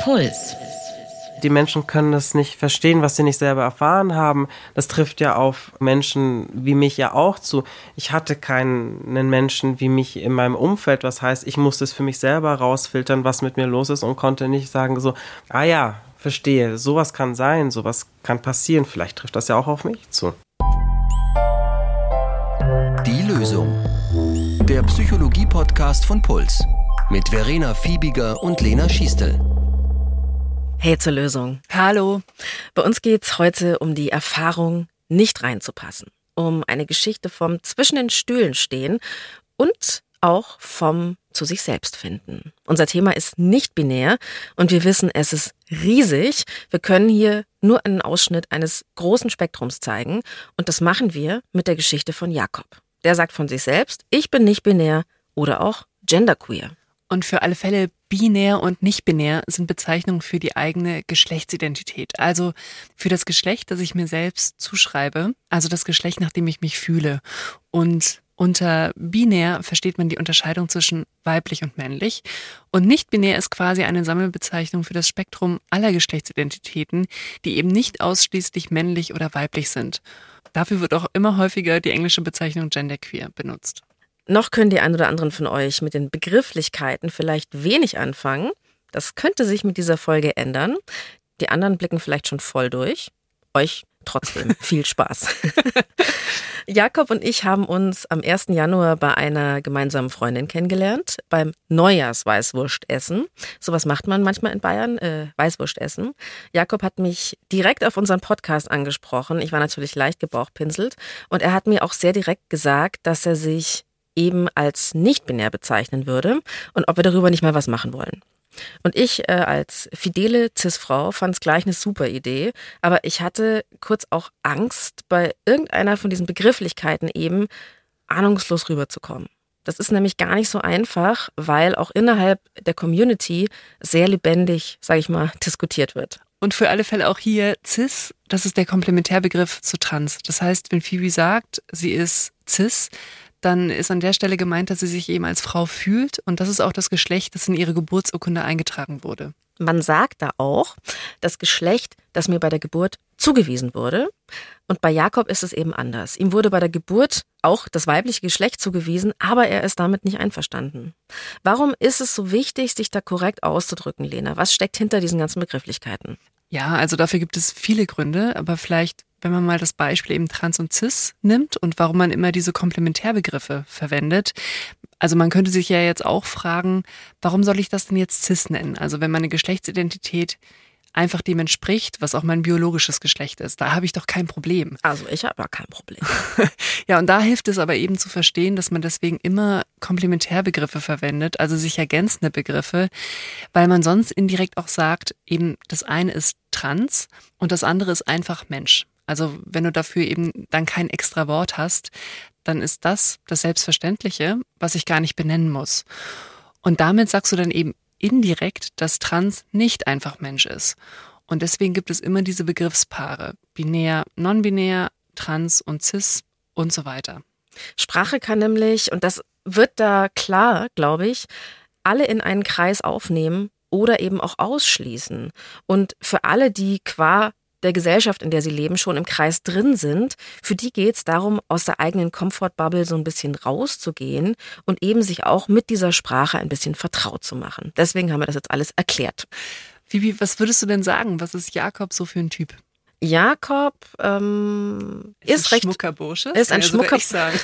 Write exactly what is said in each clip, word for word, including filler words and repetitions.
Puls. Die Menschen können das nicht verstehen, was sie nicht selber erfahren haben. Das trifft ja auf Menschen wie mich ja auch zu. Ich hatte keinen Menschen wie mich in meinem Umfeld, was heißt, ich musste es für mich selber rausfiltern, was mit mir los ist und konnte nicht sagen so, ah ja, verstehe, sowas kann sein, sowas kann passieren, vielleicht trifft das ja auch auf mich zu. Die Lösung. Der Psychologie-Podcast von Puls mit Verena Fiebiger und Lena Schiestel. Hey zur Lösung. Hallo. Bei uns geht's heute um die Erfahrung, nicht reinzupassen. Um eine Geschichte vom zwischen den Stühlen stehen und auch vom zu sich selbst finden. Unser Thema ist nicht binär und wir wissen, es ist riesig. Wir können hier nur einen Ausschnitt eines großen Spektrums zeigen und das machen wir mit der Geschichte von Jakob. Der sagt von sich selbst, ich bin nicht binär oder auch genderqueer. Und für alle Fälle binär und nicht binär sind Bezeichnungen für die eigene Geschlechtsidentität. Also für das Geschlecht, das ich mir selbst zuschreibe, also das Geschlecht, nach dem ich mich fühle. Und unter binär versteht man die Unterscheidung zwischen weiblich und männlich. Und nicht binär ist quasi eine Sammelbezeichnung für das Spektrum aller Geschlechtsidentitäten, die eben nicht ausschließlich männlich oder weiblich sind. Dafür wird auch immer häufiger die englische Bezeichnung genderqueer benutzt. Noch können die ein oder anderen von euch mit den Begrifflichkeiten vielleicht wenig anfangen. Das könnte sich mit dieser Folge ändern. Die anderen blicken vielleicht schon voll durch. Euch trotzdem viel Spaß. Jakob und ich haben uns am ersten Januar bei einer gemeinsamen Freundin kennengelernt, beim Neujahrsweißwurstessen. Sowas macht man manchmal in Bayern, äh, Weißwurstessen. Jakob hat mich direkt auf unseren Podcast angesprochen. Ich war natürlich leicht gebauchpinselt. Und er hat mir auch sehr direkt gesagt, dass er sich eben als nicht-binär bezeichnen würde und ob wir darüber nicht mal was machen wollen. Und ich äh, als fidele Cis-Frau fand es gleich eine super Idee, aber ich hatte kurz auch Angst, bei irgendeiner von diesen Begrifflichkeiten eben ahnungslos rüberzukommen. Das ist nämlich gar nicht so einfach, weil auch innerhalb der Community sehr lebendig, sage ich mal, diskutiert wird. Und für alle Fälle auch hier Cis, das ist der Komplementärbegriff zu Trans. Das heißt, wenn Phoebe sagt, sie ist Cis, dann ist an der Stelle gemeint, dass sie sich eben als Frau fühlt und das ist auch das Geschlecht, das in ihre Geburtsurkunde eingetragen wurde. Man sagt da auch, das Geschlecht, das mir bei der Geburt zugewiesen wurde. Und bei Jakob ist es eben anders. Ihm wurde bei der Geburt auch das weibliche Geschlecht zugewiesen, aber er ist damit nicht einverstanden. Warum ist es so wichtig, sich da korrekt auszudrücken, Lena? Was steckt hinter diesen ganzen Begrifflichkeiten? Ja, also dafür gibt es viele Gründe, aber vielleicht, wenn man mal das Beispiel eben Trans und Cis nimmt und warum man immer diese Komplementärbegriffe verwendet. Also man könnte sich ja jetzt auch fragen, warum soll ich das denn jetzt Cis nennen? Also wenn meine Geschlechtsidentität einfach dem entspricht, was auch mein biologisches Geschlecht ist, da habe ich doch kein Problem. Also ich habe ja kein Problem. Ja, und da hilft es aber eben zu verstehen, dass man deswegen immer Komplementärbegriffe verwendet, also sich ergänzende Begriffe, weil man sonst indirekt auch sagt, eben das eine ist trans und das andere ist einfach Mensch. Also wenn du dafür eben dann kein extra Wort hast, dann ist das das Selbstverständliche, was ich gar nicht benennen muss. Und damit sagst du dann eben indirekt, dass Trans nicht einfach Mensch ist. Und deswegen gibt es immer diese Begriffspaare, binär, non-binär, Trans und Cis und so weiter. Sprache kann nämlich, und das wird da klar, glaube ich, alle in einen Kreis aufnehmen oder eben auch ausschließen. Und für alle, die qua der Gesellschaft, in der sie leben, schon im Kreis drin sind, für die geht es darum, aus der eigenen Comfort-Bubble so ein bisschen rauszugehen und eben sich auch mit dieser Sprache ein bisschen vertraut zu machen. Deswegen haben wir das jetzt alles erklärt. Phoebe, was würdest du denn sagen? Was ist Jakob so für ein Typ? Jakob ähm, ist, ist recht schmucker Bursche. Ist ein schmucker. Ich sagen.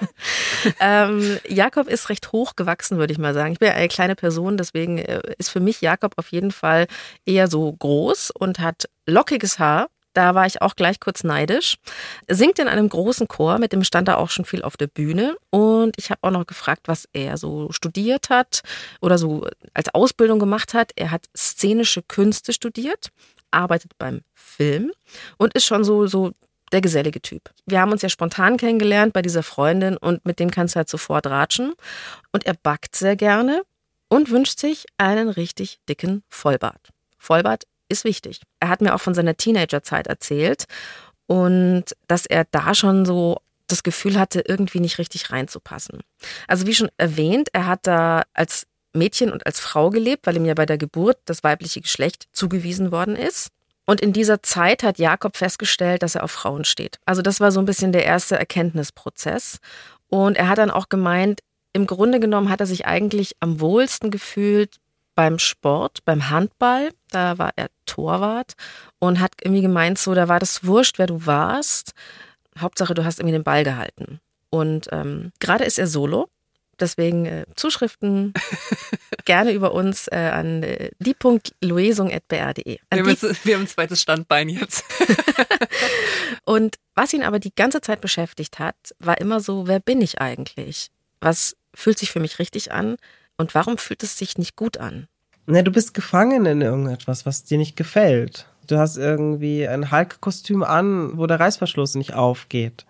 ähm, Jakob ist recht hochgewachsen, würde ich mal sagen. Ich bin ja eine kleine Person, deswegen ist für mich Jakob auf jeden Fall eher so groß und hat lockiges Haar. Da war ich auch gleich kurz neidisch. Singt in einem großen Chor, mit dem stand er auch schon viel auf der Bühne. Und ich habe auch noch gefragt, was er so studiert hat oder so als Ausbildung gemacht hat. Er hat szenische Künste studiert, arbeitet beim Film und ist schon so, so der gesellige Typ. Wir haben uns ja spontan kennengelernt bei dieser Freundin und mit dem kannst du halt sofort ratschen. Und er backt sehr gerne und wünscht sich einen richtig dicken Vollbart. Vollbart ist wichtig. Er hat mir auch von seiner Teenagerzeit erzählt und dass er da schon so das Gefühl hatte, irgendwie nicht richtig reinzupassen. Also wie schon erwähnt, er hat da als Mädchen und als Frau gelebt, weil ihm ja bei der Geburt das weibliche Geschlecht zugewiesen worden ist. Und in dieser Zeit hat Jakob festgestellt, dass er auf Frauen steht. Also das war so ein bisschen der erste Erkenntnisprozess. Und er hat dann auch gemeint, im Grunde genommen hat er sich eigentlich am wohlsten gefühlt beim Sport, beim Handball. Da war er Torwart und hat irgendwie gemeint, so, da war das wurscht, wer du warst. Hauptsache, du hast irgendwie den Ball gehalten. Und ähm, gerade ist er solo. Deswegen äh, Zuschriften gerne über uns äh, an äh, die punkt loesung at b r punkt d e. Wir, wir haben ein zweites Standbein jetzt. Und was ihn aber die ganze Zeit beschäftigt hat, war immer so, wer bin ich eigentlich? Was fühlt sich für mich richtig an und warum fühlt es sich nicht gut an? Ne, du bist gefangen in irgendetwas, was dir nicht gefällt. Du hast irgendwie ein Hulk-Kostüm an, wo der Reißverschluss nicht aufgeht.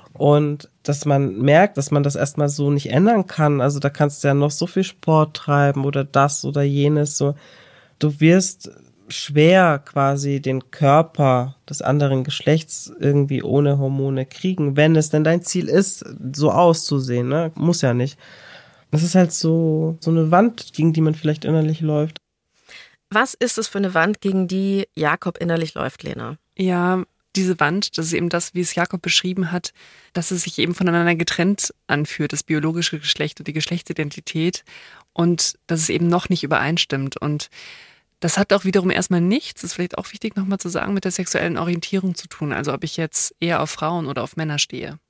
Und dass man merkt, dass man das erstmal so nicht ändern kann. Also da kannst du ja noch so viel Sport treiben oder das oder jenes. So, du wirst schwer quasi den Körper des anderen Geschlechts irgendwie ohne Hormone kriegen, wenn es denn dein Ziel ist, so auszusehen. Ne? Muss ja nicht. Das ist halt so, so eine Wand, gegen die man vielleicht innerlich läuft. Was ist es für eine Wand, gegen die Jakob innerlich läuft, Lena? Ja, diese Wand, das ist eben das, wie es Jakob beschrieben hat, dass es sich eben voneinander getrennt anfühlt, das biologische Geschlecht und die Geschlechtsidentität und dass es eben noch nicht übereinstimmt. Und das hat auch wiederum erstmal nichts, das ist vielleicht auch wichtig nochmal zu sagen, mit der sexuellen Orientierung zu tun, also ob ich jetzt eher auf Frauen oder auf Männer stehe.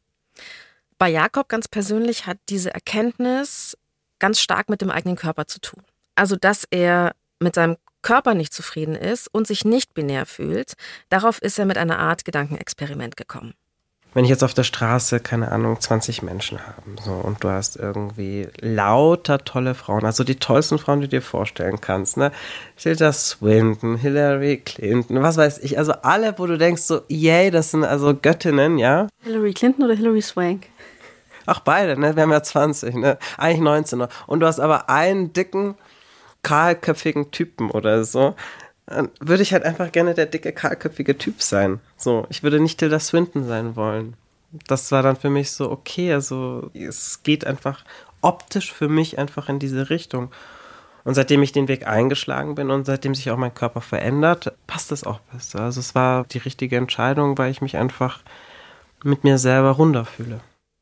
Bei Jakob ganz persönlich hat diese Erkenntnis ganz stark mit dem eigenen Körper zu tun. Also, dass er mit seinem Körper nicht zufrieden ist und sich nicht binär fühlt, darauf ist er mit einer Art Gedankenexperiment gekommen. Wenn ich jetzt auf der Straße, keine Ahnung, zwanzig Menschen habe, so, und du hast irgendwie lauter tolle Frauen, also die tollsten Frauen, die du dir vorstellen kannst, ne? Tilda Swinton, Hillary Clinton, was weiß ich, also alle, wo du denkst so, yay, das sind also Göttinnen, ja? Hillary Clinton oder Hillary Swank? Ach, beide, ne? Wir haben ja zwanzig, ne? Eigentlich neunzehn noch. Und du hast aber einen dicken, kahlköpfigen Typen oder so, dann würde ich halt einfach gerne der dicke, kahlköpfige Typ sein. So, ich würde nicht Tilda Swinton sein wollen. Das war dann für mich so, okay, also es geht einfach optisch für mich einfach in diese Richtung. Und seitdem ich den Weg eingeschlagen bin und seitdem sich auch mein Körper verändert, passt es auch besser. Also es war die richtige Entscheidung, weil ich mich einfach mit mir selber runder fühle.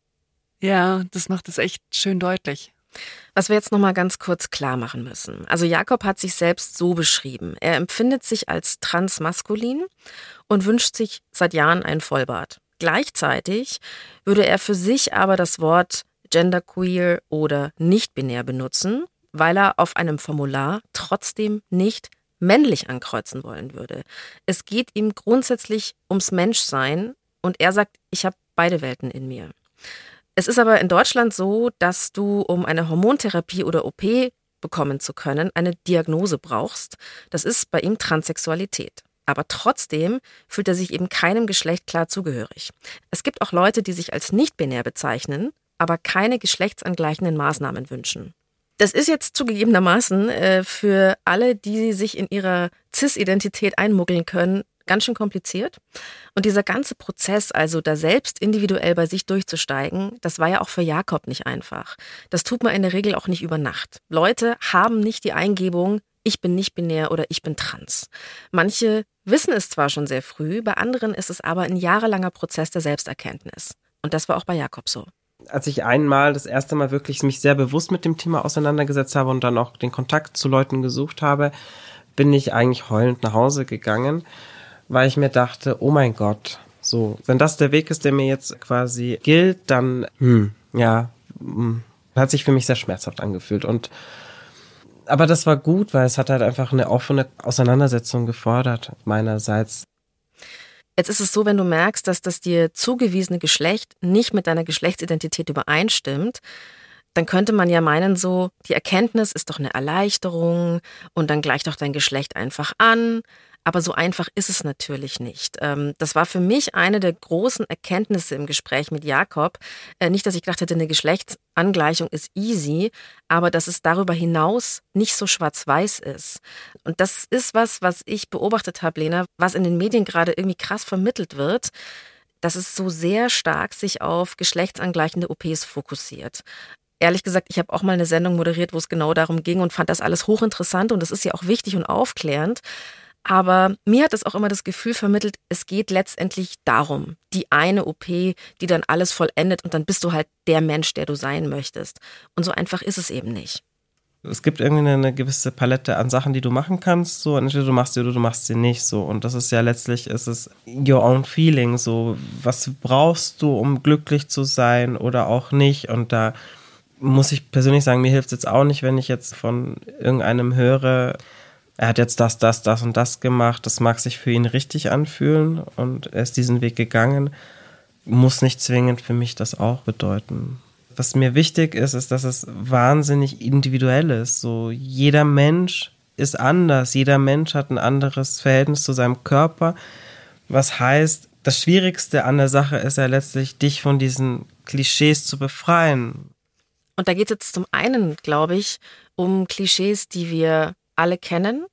Ja, das macht es echt schön deutlich. Was wir jetzt nochmal ganz kurz klar machen müssen. Also Jakob hat sich selbst so beschrieben. Er empfindet sich als transmaskulin und wünscht sich seit Jahren einen Vollbart. Gleichzeitig würde er für sich aber das Wort genderqueer oder nicht-binär benutzen, weil er auf einem Formular trotzdem nicht männlich ankreuzen wollen würde. Es geht ihm grundsätzlich ums Menschsein und er sagt, ich habe beide Welten in mir. Es ist aber in Deutschland so, dass du, um eine Hormontherapie oder O P bekommen zu können, eine Diagnose brauchst. Das ist bei ihm Transsexualität. Aber trotzdem fühlt er sich eben keinem Geschlecht klar zugehörig. Es gibt auch Leute, die sich als nicht-binär bezeichnen, aber keine geschlechtsangleichenden Maßnahmen wünschen. Das ist jetzt zugegebenermaßen äh, für alle, die sich in ihrer Cis-Identität einmuggeln können, ganz schön kompliziert. Und dieser ganze Prozess, also da selbst individuell bei sich durchzusteigen, das war ja auch für Jakob nicht einfach. Das tut man in der Regel auch nicht über Nacht. Leute haben nicht die Eingebung, ich bin nicht binär oder ich bin trans. Manche wissen es zwar schon sehr früh, bei anderen ist es aber ein jahrelanger Prozess der Selbsterkenntnis. Und das war auch bei Jakob so. Als ich einmal das erste Mal wirklich mich sehr bewusst mit dem Thema auseinandergesetzt habe und dann auch den Kontakt zu Leuten gesucht habe, bin ich eigentlich heulend nach Hause gegangen, weil ich mir dachte, oh mein Gott, so, wenn das der Weg ist, der mir jetzt quasi gilt, dann, hm, ja, hm, hat sich für mich sehr schmerzhaft angefühlt. Und aber das war gut, weil es hat halt einfach eine offene Auseinandersetzung gefordert, meinerseits. Jetzt ist es so, wenn du merkst, dass das dir zugewiesene Geschlecht nicht mit deiner Geschlechtsidentität übereinstimmt, dann könnte man ja meinen so, die Erkenntnis ist doch eine Erleichterung und dann gleicht doch dein Geschlecht einfach an. Aber so einfach ist es natürlich nicht. Das war für mich eine der großen Erkenntnisse im Gespräch mit Jakob. Nicht, dass ich gedacht hätte, eine Geschlechtsangleichung ist easy, aber dass es darüber hinaus nicht so schwarz-weiß ist. Und das ist was, was ich beobachtet habe, Lena, was in den Medien gerade irgendwie krass vermittelt wird, dass es so sehr stark sich auf geschlechtsangleichende O Ps fokussiert. ehrlich gesagt, ich habe auch mal eine Sendung moderiert, wo es genau darum ging und fand das alles hochinteressant und das ist ja auch wichtig und aufklärend. Aber mir hat es auch immer das Gefühl vermittelt, es geht letztendlich darum, die eine O P, die dann alles vollendet und dann bist du halt der Mensch, der du sein möchtest. Und so einfach ist es eben nicht. Es gibt irgendwie eine gewisse Palette an Sachen, die du machen kannst, so entweder du machst sie oder du machst sie nicht, so, und das ist ja letztlich, ist es your own feeling, so, was brauchst du, um glücklich zu sein oder auch nicht, und da muss ich persönlich sagen, mir hilft es jetzt auch nicht, wenn ich jetzt von irgendeinem höre, er hat jetzt das, das, das und das gemacht, das mag sich für ihn richtig anfühlen und er ist diesen Weg gegangen, muss nicht zwingend für mich das auch bedeuten. Was mir wichtig ist, ist, dass es wahnsinnig individuell ist. So, jeder Mensch ist anders, jeder Mensch hat ein anderes Verhältnis zu seinem Körper. Was heißt, das Schwierigste an der Sache ist ja letztlich, dich von diesen Klischees zu befreien. Und da geht es jetzt zum einen, glaube ich, um Klischees, die wir alle kennen.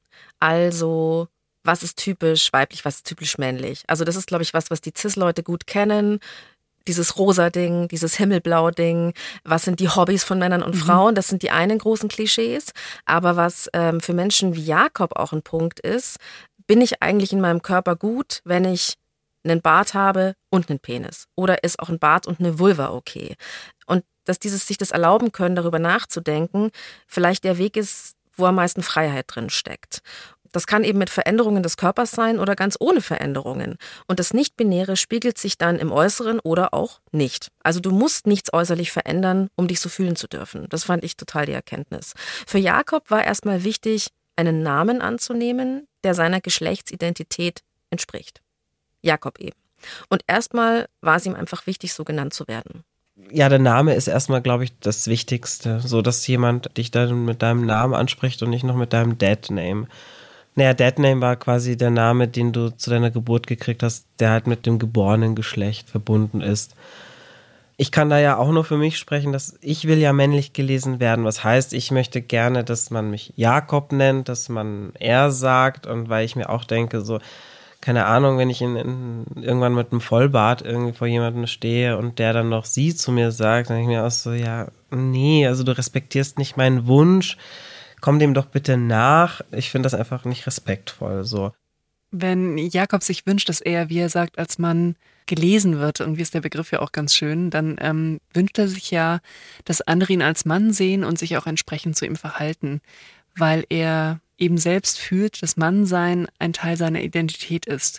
Also, was ist typisch weiblich, was ist typisch männlich? Also das ist, glaube ich, was, was die Cis-Leute gut kennen. Dieses Rosa-Ding, dieses Himmelblau-Ding, was sind die Hobbys von Männern und mhm. Frauen, das sind die einen großen Klischees. Aber was ähm, für Menschen wie Jakob auch ein Punkt ist, bin ich eigentlich in meinem Körper gut, wenn ich einen Bart habe und einen Penis? Oder ist auch ein Bart und eine Vulva okay? Und dass dieses sich das erlauben können, darüber nachzudenken, vielleicht der Weg ist, wo am meisten Freiheit drin steckt. Das kann eben mit Veränderungen des Körpers sein oder ganz ohne Veränderungen. Und das Nicht-Binäre spiegelt sich dann im Äußeren oder auch nicht. Also du musst nichts äußerlich verändern, um dich so fühlen zu dürfen. Das fand ich total die Erkenntnis. Für Jakob war erstmal wichtig, einen Namen anzunehmen, der seiner Geschlechtsidentität entspricht. Jakob eben. Und erstmal war es ihm einfach wichtig, so genannt zu werden. Ja, der Name ist erstmal, glaube ich, das Wichtigste. So, dass jemand dich dann mit deinem Namen anspricht und nicht noch mit deinem Deadname. Naja, Deadname war quasi der Name, den du zu deiner Geburt gekriegt hast, der halt mit dem geborenen Geschlecht verbunden ist. Ich kann da ja auch nur für mich sprechen, dass ich will ja männlich gelesen werden. Was heißt, ich möchte gerne, dass man mich Jakob nennt, dass man er sagt, und weil ich mir auch denke, so, keine Ahnung, wenn ich in, in, irgendwann mit einem Vollbart irgendwie vor jemandem stehe und der dann noch sie zu mir sagt, dann denke ich mir auch so, ja, nee, also du respektierst nicht meinen Wunsch, komm dem doch bitte nach. Ich finde das einfach nicht respektvoll, so. Wenn Jakob sich wünscht, dass er, wie er sagt, als Mann gelesen wird, irgendwie ist der Begriff ja auch ganz schön, dann ähm, wünscht er sich ja, dass andere ihn als Mann sehen und sich auch entsprechend zu ihm verhalten, weil er eben selbst fühlt, dass Mannsein ein Teil seiner Identität ist.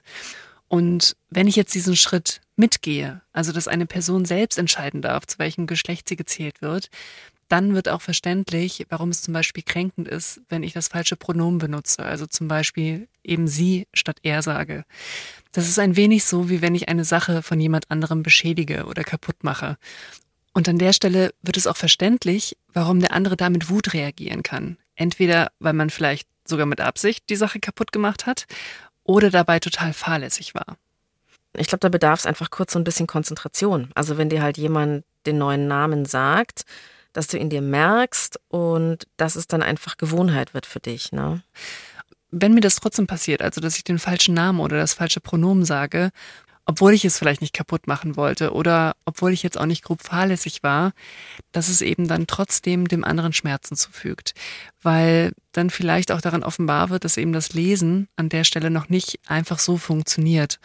Und wenn ich jetzt diesen Schritt mitgehe, also dass eine Person selbst entscheiden darf, zu welchem Geschlecht sie gezählt wird, dann wird auch verständlich, warum es zum Beispiel kränkend ist, wenn ich das falsche Pronomen benutze, also zum Beispiel eben sie statt er sage. Das ist ein wenig so, wie wenn ich eine Sache von jemand anderem beschädige oder kaputt mache. Und an der Stelle wird es auch verständlich, warum der andere da mit Wut reagieren kann. Entweder, weil man vielleicht sogar mit Absicht die Sache kaputt gemacht hat oder dabei total fahrlässig war. Ich glaube, da bedarf es einfach kurz so ein bisschen Konzentration. Also wenn dir halt jemand den neuen Namen sagt, dass du ihn dir merkst und dass es dann einfach Gewohnheit wird für dich, ne? Wenn mir das trotzdem passiert, also dass ich den falschen Namen oder das falsche Pronomen sage, obwohl ich es vielleicht nicht kaputt machen wollte oder obwohl ich jetzt auch nicht grob fahrlässig war, dass es eben dann trotzdem dem anderen Schmerzen zufügt. Weil dann vielleicht auch daran offenbar wird, dass eben das Lesen an der Stelle noch nicht einfach so funktioniert.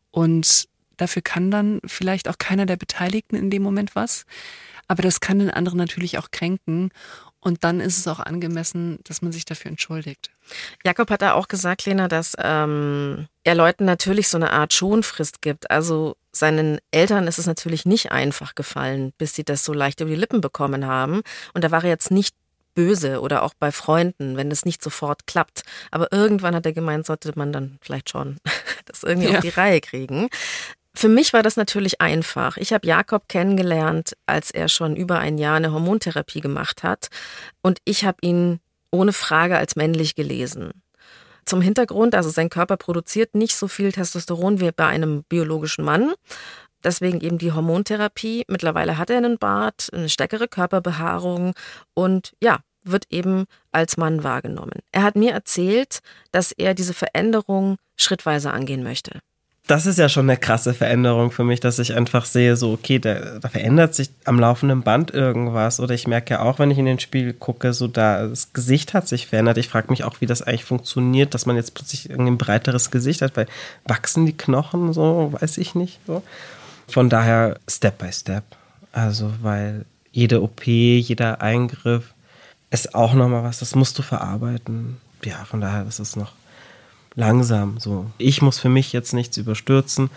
Und dafür kann dann vielleicht auch keiner der Beteiligten in dem Moment was. Aber das kann den anderen natürlich auch kränken. Und dann ist es auch angemessen, dass man sich dafür entschuldigt. Jakob hat da auch gesagt, Lena, dass ähm, er Leuten natürlich so eine Art Schonfrist gibt. Also seinen Eltern ist es natürlich nicht einfach gefallen, bis sie das so leicht über die Lippen bekommen haben. Und da war er jetzt nicht böse oder auch bei Freunden, wenn das nicht sofort klappt. Aber irgendwann hat er gemeint, sollte man dann vielleicht schon das irgendwie ja. auf die Reihe kriegen. Für mich war das natürlich einfach. Ich habe Jakob kennengelernt, als er schon über ein Jahr eine Hormontherapie gemacht hat. Und ich habe ihn ohne Frage als männlich gelesen. Zum Hintergrund, also sein Körper produziert nicht so viel Testosteron wie bei einem biologischen Mann. Deswegen eben die Hormontherapie. Mittlerweile hat er einen Bart, eine stärkere Körperbehaarung und ja, wird eben als Mann wahrgenommen. Er hat mir erzählt, dass er diese Veränderung schrittweise angehen möchte. das ist ja schon eine krasse Veränderung für mich, dass ich einfach sehe, so okay, da, da verändert sich am laufenden Band irgendwas. Oder ich merke ja auch, wenn ich in den Spiegel gucke, so da das Gesicht hat sich verändert. Ich frage mich auch, wie das eigentlich funktioniert, dass man jetzt plötzlich irgendwie ein breiteres Gesicht hat, weil wachsen die Knochen so, weiß ich nicht. So. Von daher Step by Step. Also weil jede O P, jeder Eingriff ist auch nochmal was, das musst du verarbeiten. Ja, von daher ist es noch langsam so. Ich muss für mich jetzt nichts überstürzen,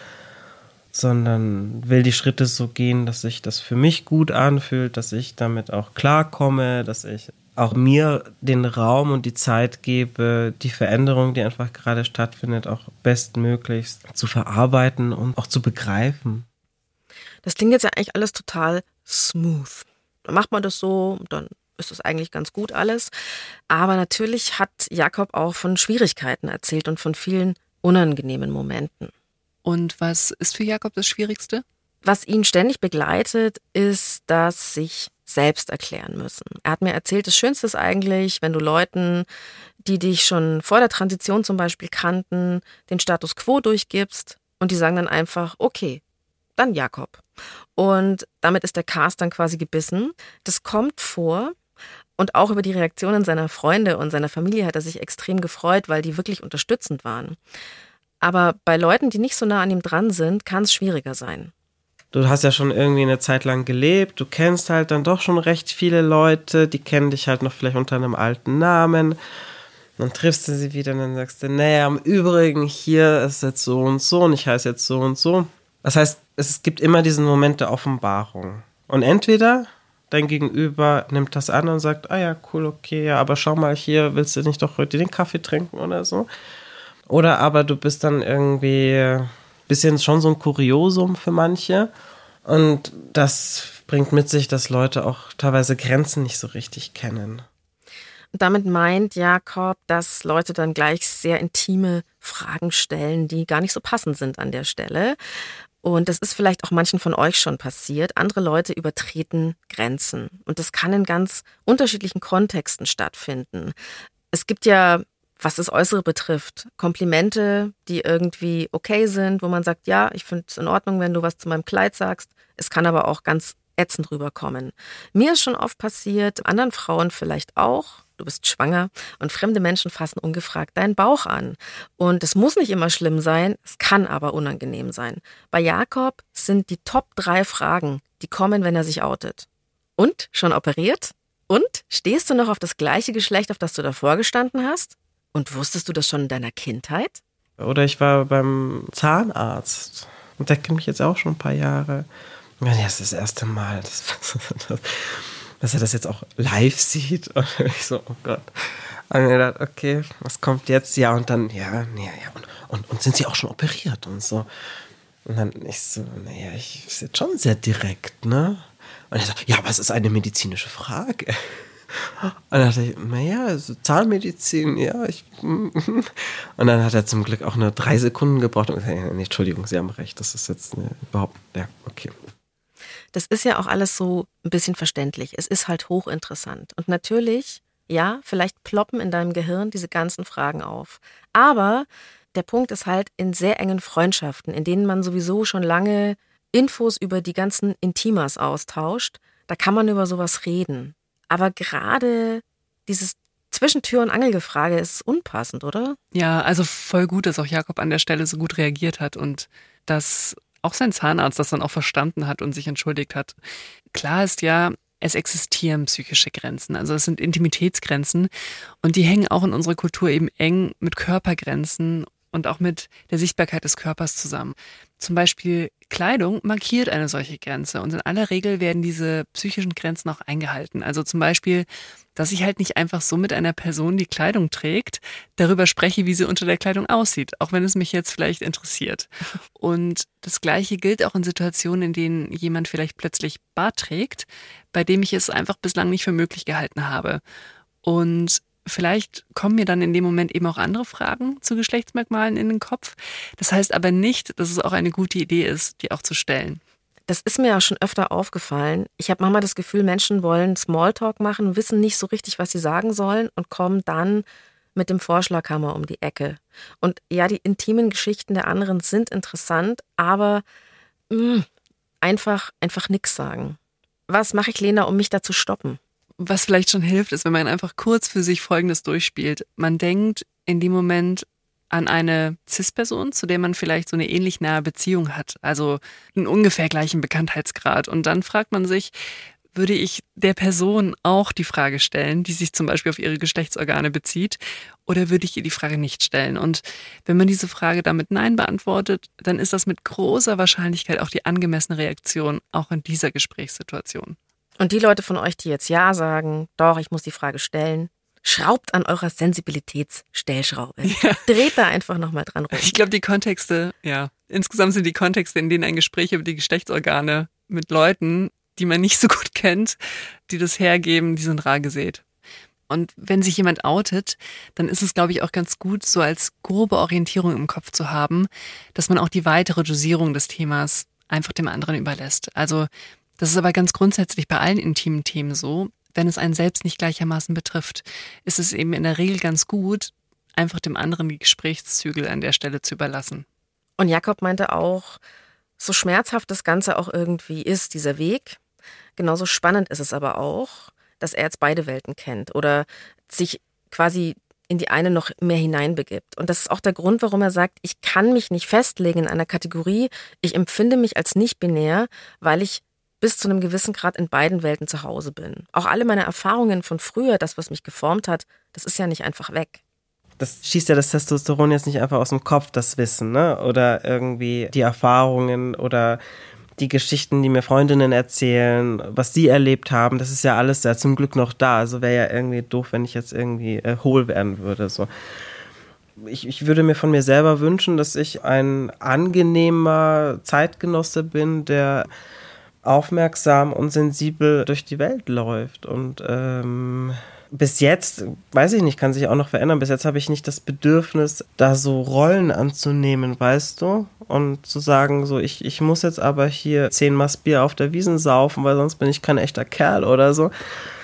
sondern will die Schritte so gehen, dass sich das für mich gut anfühlt, dass ich damit auch klarkomme, dass ich auch mir den Raum und die Zeit gebe, die Veränderung, die einfach gerade stattfindet, auch bestmöglichst zu verarbeiten und auch zu begreifen. Das klingt jetzt ja eigentlich alles total smooth. Dann macht man das so, dann ist das eigentlich ganz gut alles. Aber natürlich hat Jakob auch von Schwierigkeiten erzählt und von vielen unangenehmen Momenten. Und was ist für Jakob das Schwierigste? Was ihn ständig begleitet, ist das sich selbst erklären müssen. Er hat mir erzählt, das Schönste ist eigentlich, wenn du Leuten, die dich schon vor der Transition zum Beispiel kannten, den Status quo durchgibst und die sagen dann einfach, okay, dann Jakob. Und damit ist der Cast dann quasi gebissen. Das kommt vor. Und auch über die Reaktionen seiner Freunde und seiner Familie hat er sich extrem gefreut, weil die wirklich unterstützend waren. Aber bei Leuten, die nicht so nah an ihm dran sind, kann es schwieriger sein. Du hast ja schon irgendwie eine Zeit lang gelebt, du kennst halt dann doch schon recht viele Leute, die kennen dich halt noch vielleicht unter einem alten Namen. Dann triffst du sie wieder und dann sagst du, naja, im Übrigen, hier ist jetzt so und so und ich heiße jetzt so und so. Das heißt, es gibt immer diesen Moment der Offenbarung. Und entweder dein Gegenüber nimmt das an und sagt, ah ja, cool, okay, ja, aber schau mal hier, willst du nicht doch heute den Kaffee trinken oder so? Oder aber du bist dann irgendwie ein bisschen schon so ein Kuriosum für manche und das bringt mit sich, dass Leute auch teilweise Grenzen nicht so richtig kennen. Und damit meint Jakob, dass Leute dann gleich sehr intime Fragen stellen, die gar nicht so passend sind an der Stelle. Und das ist vielleicht auch manchen von euch schon passiert. Andere Leute übertreten Grenzen. Und das kann in ganz unterschiedlichen Kontexten stattfinden. Es gibt ja, was das Äußere betrifft, Komplimente, die irgendwie okay sind, wo man sagt, ja, ich finde es in Ordnung, wenn du was zu meinem Kleid sagst. Es kann aber auch ganz ätzend rüberkommen. Mir ist schon oft passiert, anderen Frauen vielleicht auch. Du bist schwanger und fremde Menschen fassen ungefragt deinen Bauch an. Und es muss nicht immer schlimm sein, es kann aber unangenehm sein. Bei Jakob sind die Top drei Fragen, die kommen, wenn er sich outet. Und? Schon operiert? Und? Stehst du noch auf das gleiche Geschlecht, auf das du davor gestanden hast? Und wusstest du das schon in deiner Kindheit? Oder ich war beim Zahnarzt und der kennt mich jetzt auch schon ein paar Jahre. Ja, das ist das erste Mal, dass, dass er das jetzt auch live sieht. Und ich so, oh Gott. Und mir gedacht, okay, was kommt jetzt? Ja, und dann, ja, nee, ja, und, und, und sind sie auch schon operiert und so. Und dann ich so, naja, ich ist jetzt schon sehr direkt, ne? Und er so, ja, aber es ist eine medizinische Frage. Und dann dachte ich, naja, also Zahnmedizin, ja. Ich, und dann hat er zum Glück auch nur drei Sekunden gebraucht und gesagt, nee, Entschuldigung, Sie haben recht, das ist jetzt eine, überhaupt, ja, okay. Das ist ja auch alles so ein bisschen verständlich. Es ist halt hochinteressant. Und natürlich, ja, vielleicht ploppen in deinem Gehirn diese ganzen Fragen auf. Aber der Punkt ist halt in sehr engen Freundschaften, in denen man sowieso schon lange Infos über die ganzen Intimas austauscht, da kann man über sowas reden. Aber gerade dieses Zwischentür- und Angelgefrage ist unpassend, oder? Ja, also voll gut, dass auch Jakob an der Stelle so gut reagiert hat und dass auch sein Zahnarzt das dann auch verstanden hat und sich entschuldigt hat. Klar ist ja, es existieren psychische Grenzen, also es sind Intimitätsgrenzen und die hängen auch in unserer Kultur eben eng mit Körpergrenzen und auch mit der Sichtbarkeit des Körpers zusammen. Zum Beispiel Kleidung markiert eine solche Grenze und in aller Regel werden diese psychischen Grenzen auch eingehalten. Also zum Beispiel, dass ich halt nicht einfach so mit einer Person, die Kleidung trägt, darüber spreche, wie sie unter der Kleidung aussieht, auch wenn es mich jetzt vielleicht interessiert. Und das Gleiche gilt auch in Situationen, in denen jemand vielleicht plötzlich Bart trägt, bei dem ich es einfach bislang nicht für möglich gehalten habe. Und vielleicht kommen mir dann in dem Moment eben auch andere Fragen zu Geschlechtsmerkmalen in den Kopf. Das heißt aber nicht, dass es auch eine gute Idee ist, die auch zu stellen. Das ist mir ja schon öfter aufgefallen. Ich habe manchmal das Gefühl, Menschen wollen Smalltalk machen, wissen nicht so richtig, was sie sagen sollen und kommen dann mit dem Vorschlaghammer um die Ecke. Und ja, die intimen Geschichten der anderen sind interessant, aber mh, einfach, einfach nix sagen. Was mache ich, Lena, um mich da zu stoppen? Was vielleicht schon hilft, ist, wenn man einfach kurz für sich Folgendes durchspielt. Man denkt in dem Moment an eine Cis-Person, zu der man vielleicht so eine ähnlich nahe Beziehung hat, also einen ungefähr gleichen Bekanntheitsgrad. Und dann fragt man sich, würde ich der Person auch die Frage stellen, die sich zum Beispiel auf ihre Geschlechtsorgane bezieht, oder würde ich ihr die Frage nicht stellen? Und wenn man diese Frage damit Nein beantwortet, dann ist das mit großer Wahrscheinlichkeit auch die angemessene Reaktion, auch in dieser Gesprächssituation. Und die Leute von euch, die jetzt Ja sagen, doch, ich muss die Frage stellen, schraubt an eurer Sensibilitätsstellschraube. Ja. Dreht da einfach nochmal dran rum. Ich glaube, die Kontexte, ja, insgesamt sind die Kontexte, in denen ein Gespräch über die Geschlechtsorgane mit Leuten, die man nicht so gut kennt, die das hergeben, die sind rar gesät. Und wenn sich jemand outet, dann ist es, glaube ich, auch ganz gut, so als grobe Orientierung im Kopf zu haben, dass man auch die weitere Dosierung des Themas einfach dem anderen überlässt. Also das ist aber ganz grundsätzlich bei allen intimen Themen so. Wenn es einen selbst nicht gleichermaßen betrifft, ist es eben in der Regel ganz gut, einfach dem anderen die Gesprächszügel an der Stelle zu überlassen. Und Jakob meinte auch, so schmerzhaft das Ganze auch irgendwie ist, dieser Weg, genauso spannend ist es aber auch, dass er jetzt beide Welten kennt oder sich quasi in die eine noch mehr hineinbegibt. Und das ist auch der Grund, warum er sagt, ich kann mich nicht festlegen in einer Kategorie, ich empfinde mich als nicht binär, weil ich bis zu einem gewissen Grad in beiden Welten zu Hause bin. Auch alle meine Erfahrungen von früher, das, was mich geformt hat, das ist ja nicht einfach weg. Das schießt ja das Testosteron jetzt nicht einfach aus dem Kopf, das Wissen, ne? Oder irgendwie die Erfahrungen oder die Geschichten, die mir Freundinnen erzählen, was sie erlebt haben, das ist ja alles ja zum Glück noch da. Also wäre ja irgendwie doof, wenn ich jetzt irgendwie äh, hohl werden würde. So. Ich, ich würde mir von mir selber wünschen, dass ich ein angenehmer Zeitgenosse bin, der aufmerksam und sensibel durch die Welt läuft. Und ähm, bis jetzt, weiß ich nicht, kann sich auch noch verändern, bis jetzt habe ich nicht das Bedürfnis, da so Rollen anzunehmen, weißt du? Und zu sagen, so ich, ich muss jetzt aber hier zehn Maß Bier auf der Wiesn saufen, weil sonst bin ich kein echter Kerl oder so.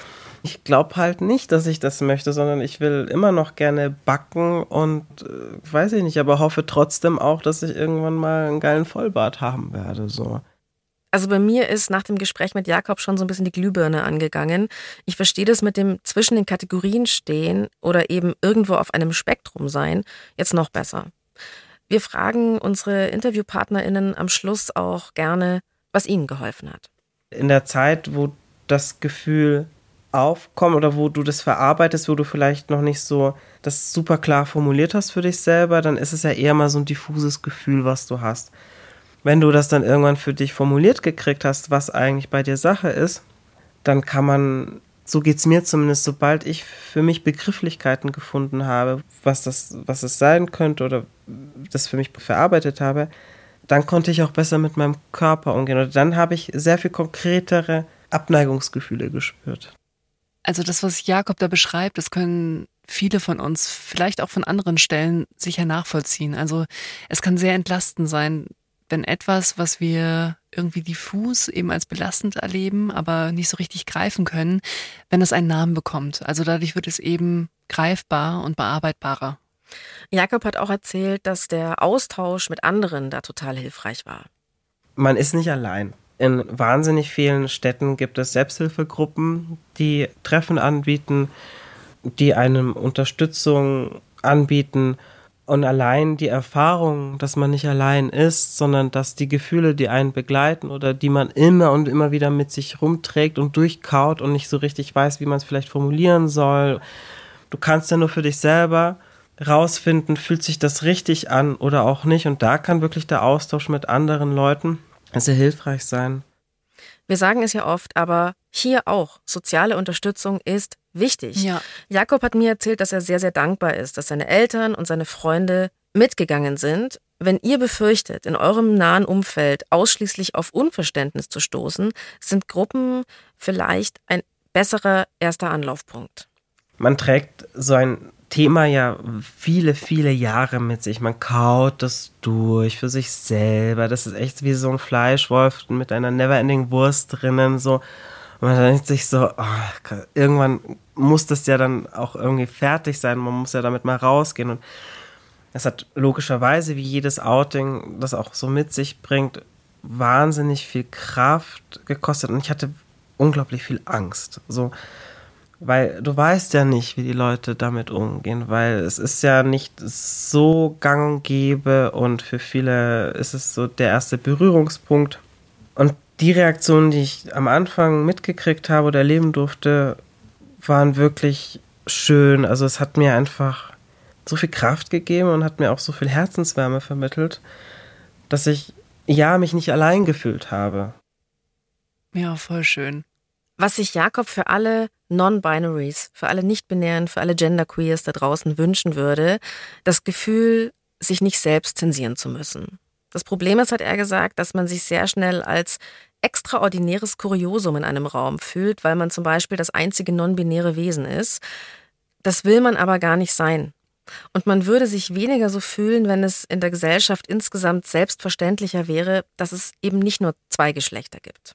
Ich glaube halt nicht, dass ich das möchte, sondern ich will immer noch gerne backen und äh, weiß ich nicht, aber hoffe trotzdem auch, dass ich irgendwann mal einen geilen Vollbart haben werde, so. Also bei mir ist nach dem Gespräch mit Jakob schon so ein bisschen die Glühbirne angegangen. Ich verstehe das mit dem zwischen den Kategorien stehen oder eben irgendwo auf einem Spektrum sein jetzt noch besser. Wir fragen unsere InterviewpartnerInnen am Schluss auch gerne, was ihnen geholfen hat. In der Zeit, wo das Gefühl aufkommt oder wo du das verarbeitest, wo du vielleicht noch nicht so das super klar formuliert hast für dich selber, dann ist es ja eher mal so ein diffuses Gefühl, was du hast. Wenn du das dann irgendwann für dich formuliert gekriegt hast, was eigentlich bei dir Sache ist, dann kann man, so geht's mir zumindest, sobald ich für mich Begrifflichkeiten gefunden habe, was das, was es sein könnte oder das für mich verarbeitet habe, dann konnte ich auch besser mit meinem Körper umgehen. Und dann habe ich sehr viel konkretere Abneigungsgefühle gespürt. Also das, was Jakob da beschreibt, das können viele von uns, vielleicht auch von anderen Stellen, sicher nachvollziehen. Also es kann sehr entlastend sein, wenn etwas, was wir irgendwie diffus eben als belastend erleben, aber nicht so richtig greifen können, wenn es einen Namen bekommt. Also dadurch wird es eben greifbar und bearbeitbarer. Jakob hat auch erzählt, dass der Austausch mit anderen da total hilfreich war. Man ist nicht allein. In wahnsinnig vielen Städten gibt es Selbsthilfegruppen, die Treffen anbieten, die einem Unterstützung anbieten. Und allein die Erfahrung, dass man nicht allein ist, sondern dass die Gefühle, die einen begleiten oder die man immer und immer wieder mit sich rumträgt und durchkaut und nicht so richtig weiß, wie man es vielleicht formulieren soll. Du kannst ja nur für dich selber rausfinden, fühlt sich das richtig an oder auch nicht. Und da kann wirklich der Austausch mit anderen Leuten sehr hilfreich sein. Wir sagen es ja oft, aber hier auch, soziale Unterstützung ist wichtig. Ja. Jakob hat mir erzählt, dass er sehr, sehr dankbar ist, dass seine Eltern und seine Freunde mitgegangen sind. Wenn ihr befürchtet, in eurem nahen Umfeld ausschließlich auf Unverständnis zu stoßen, sind Gruppen vielleicht ein besserer erster Anlaufpunkt. Man trägt so ein Thema ja viele, viele Jahre mit sich. Man kaut das durch für sich selber. Das ist echt wie so ein Fleischwolf mit einer never-ending Wurst drinnen. So. Und man denkt sich so, oh, irgendwann muss das ja dann auch irgendwie fertig sein. Man muss ja damit mal rausgehen. Und es hat logischerweise, wie jedes Outing, das auch so mit sich bringt, wahnsinnig viel Kraft gekostet. Und ich hatte unglaublich viel Angst. So, weil du weißt ja nicht, wie die Leute damit umgehen, weil es ist ja nicht so gang und gäbe und für viele ist es so der erste Berührungspunkt. Und die Reaktionen, die ich am Anfang mitgekriegt habe oder erleben durfte, waren wirklich schön. Also es hat mir einfach so viel Kraft gegeben und hat mir auch so viel Herzenswärme vermittelt, dass ich, ja, mich nicht allein gefühlt habe. Ja, voll schön. Was sich Jakob für alle Non-Binaries, für alle Nicht-Binären, für alle Genderqueers da draußen wünschen würde, das Gefühl, sich nicht selbst zensieren zu müssen. Das Problem ist, hat er gesagt, dass man sich sehr schnell als extraordinäres Kuriosum in einem Raum fühlt, weil man zum Beispiel das einzige non-binäre Wesen ist. Das will man aber gar nicht sein. Und man würde sich weniger so fühlen, wenn es in der Gesellschaft insgesamt selbstverständlicher wäre, dass es eben nicht nur zwei Geschlechter gibt.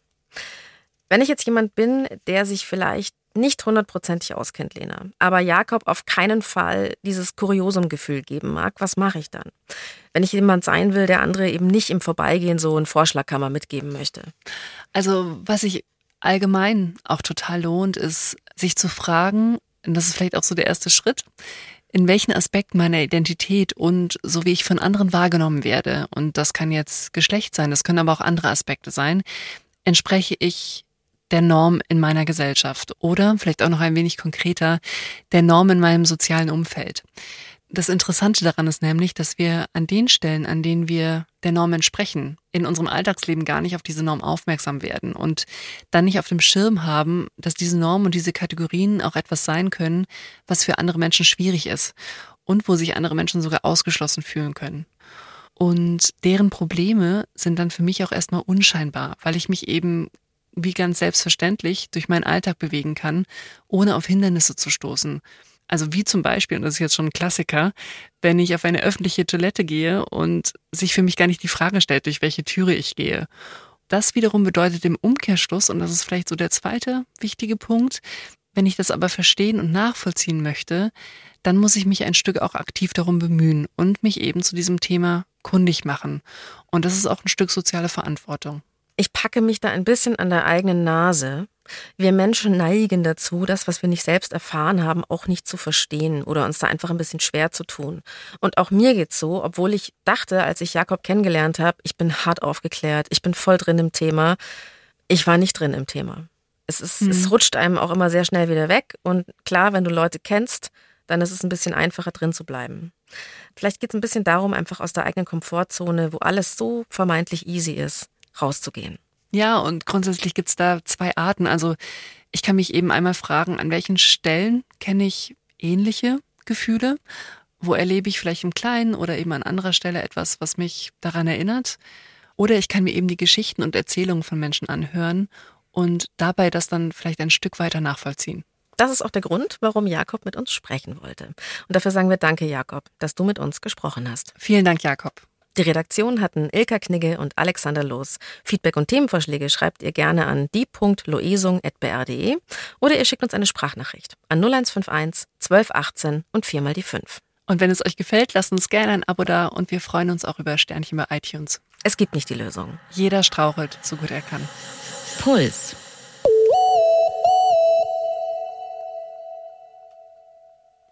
Wenn ich jetzt jemand bin, der sich vielleicht nicht hundertprozentig auskennt, Lena, aber Jakob auf keinen Fall dieses Kuriosum-Gefühl geben mag, was mache ich dann? Wenn ich jemand sein will, der andere eben nicht im Vorbeigehen so einen Vorschlaghammer mitgeben möchte. Also was sich allgemein auch total lohnt, ist, sich zu fragen, und das ist vielleicht auch so der erste Schritt, in welchen Aspekten meiner Identität und so wie ich von anderen wahrgenommen werde, und das kann jetzt Geschlecht sein, das können aber auch andere Aspekte sein, entspreche ich der Norm in meiner Gesellschaft oder, vielleicht auch noch ein wenig konkreter, der Norm in meinem sozialen Umfeld. Das Interessante daran ist nämlich, dass wir an den Stellen, an denen wir der Norm entsprechen, in unserem Alltagsleben gar nicht auf diese Norm aufmerksam werden und dann nicht auf dem Schirm haben, dass diese Norm und diese Kategorien auch etwas sein können, was für andere Menschen schwierig ist und wo sich andere Menschen sogar ausgeschlossen fühlen können. Und deren Probleme sind dann für mich auch erstmal unscheinbar, weil ich mich eben wie ganz selbstverständlich durch meinen Alltag bewegen kann, ohne auf Hindernisse zu stoßen. Also wie zum Beispiel, und das ist jetzt schon ein Klassiker, wenn ich auf eine öffentliche Toilette gehe und sich für mich gar nicht die Frage stellt, durch welche Türe ich gehe. Das wiederum bedeutet im Umkehrschluss, und das ist vielleicht so der zweite wichtige Punkt, wenn ich das aber verstehen und nachvollziehen möchte, dann muss ich mich ein Stück auch aktiv darum bemühen und mich eben zu diesem Thema kundig machen. Und das ist auch ein Stück soziale Verantwortung. Ich packe mich da ein bisschen an der eigenen Nase. Wir Menschen neigen dazu, das, was wir nicht selbst erfahren haben, auch nicht zu verstehen oder uns da einfach ein bisschen schwer zu tun. Und auch mir geht's so, obwohl ich dachte, als ich Jakob kennengelernt habe, ich bin hart aufgeklärt, ich bin voll drin im Thema. Ich war nicht drin im Thema. Es ist, mhm. es rutscht einem auch immer sehr schnell wieder weg. Und klar, wenn du Leute kennst, dann ist es ein bisschen einfacher drin zu bleiben. Vielleicht geht's ein bisschen darum, einfach aus der eigenen Komfortzone, wo alles so vermeintlich easy ist, rauszugehen. Ja, und grundsätzlich gibt's da zwei Arten. Also ich kann mich eben einmal fragen, an welchen Stellen kenne ich ähnliche Gefühle? Wo erlebe ich vielleicht im Kleinen oder eben an anderer Stelle etwas, was mich daran erinnert? Oder ich kann mir eben die Geschichten und Erzählungen von Menschen anhören und dabei das dann vielleicht ein Stück weiter nachvollziehen. Das ist auch der Grund, warum Jakob mit uns sprechen wollte. Und dafür sagen wir danke, Jakob, dass du mit uns gesprochen hast. Vielen Dank, Jakob. Die Redaktion hatten Ilka Knigge und Alexander Loos. Feedback und Themenvorschläge schreibt ihr gerne an die punkt loesung at b r punkt d e oder ihr schickt uns eine Sprachnachricht an null eins fünf eins zwölf achtzehn und vier mal die fünf. Und wenn es euch gefällt, lasst uns gerne ein Abo da und wir freuen uns auch über Sternchen bei iTunes. Es gibt nicht die Lösung. Jeder strauchelt, so gut er kann. Puls.